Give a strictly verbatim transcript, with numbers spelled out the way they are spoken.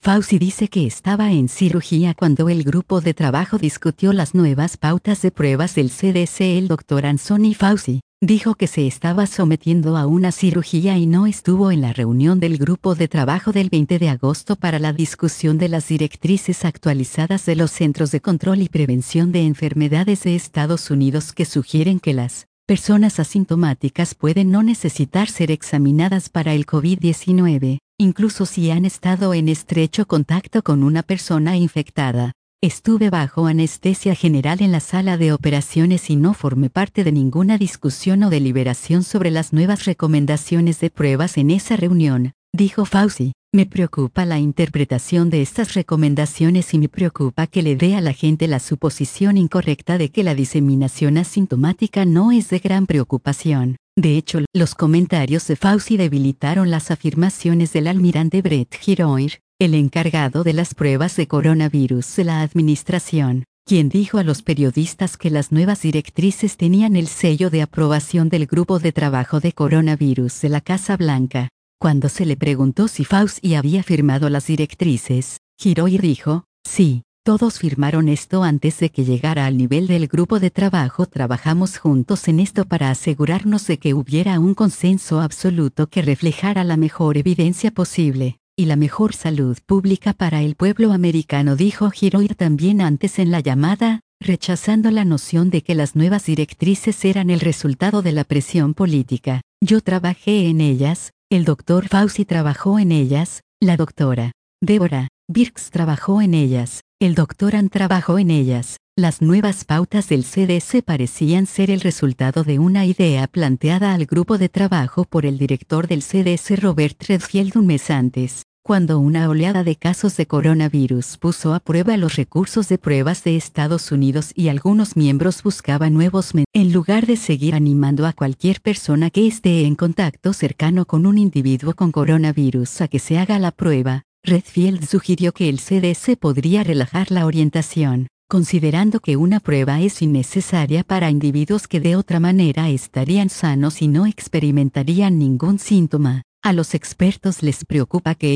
Fauci dice que estaba en cirugía cuando el grupo de trabajo discutió las nuevas pautas de pruebas del C D C. El doctor Anthony Fauci dijo que se estaba sometiendo a una cirugía y no estuvo en la reunión del grupo de trabajo del veinte de agosto para la discusión de las directrices actualizadas de los Centros de Control y Prevención de Enfermedades de Estados Unidos, que sugieren que las personas asintomáticas pueden no necesitar ser examinadas para el COVID diecinueve, incluso si han estado en estrecho contacto con una persona infectada. Estuve bajo anestesia general en la sala de operaciones y no formé parte de ninguna discusión o deliberación sobre las nuevas recomendaciones de pruebas en esa reunión, dijo Fauci. Me preocupa la interpretación de estas recomendaciones y me preocupa que le dé a la gente la suposición incorrecta de que la diseminación asintomática no es de gran preocupación. De hecho, los comentarios de Fauci debilitaron las afirmaciones del almirante Brett Giroir, el encargado de las pruebas de coronavirus de la administración, quien dijo a los periodistas que las nuevas directrices tenían el sello de aprobación del grupo de trabajo de coronavirus de la Casa Blanca. Cuando se le preguntó si Fauci había firmado las directrices, Giroir dijo, sí, todos firmaron esto antes de que llegara al nivel del grupo de trabajo. Trabajamos juntos en esto para asegurarnos de que hubiera un consenso absoluto que reflejara la mejor evidencia posible y la mejor salud pública para el pueblo americano, dijo Giroir también antes en la llamada, rechazando la noción de que las nuevas directrices eran el resultado de la presión política. Yo trabajé en ellas, el doctor Fauci trabajó en ellas, la doctora Deborah Birx trabajó en ellas, el doctor An trabajó en ellas. Las nuevas pautas del C D C parecían ser el resultado de una idea planteada al grupo de trabajo por el director del C D C Robert Redfield un mes antes, cuando una oleada de casos de coronavirus puso a prueba los recursos de pruebas de Estados Unidos y algunos miembros buscaban nuevos métodos. En lugar de seguir animando a cualquier persona que esté en contacto cercano con un individuo con coronavirus a que se haga la prueba, Redfield sugirió que el C D C podría relajar la orientación, considerando que una prueba es innecesaria para individuos que de otra manera estarían sanos y no experimentarían ningún síntoma. A los expertos les preocupa que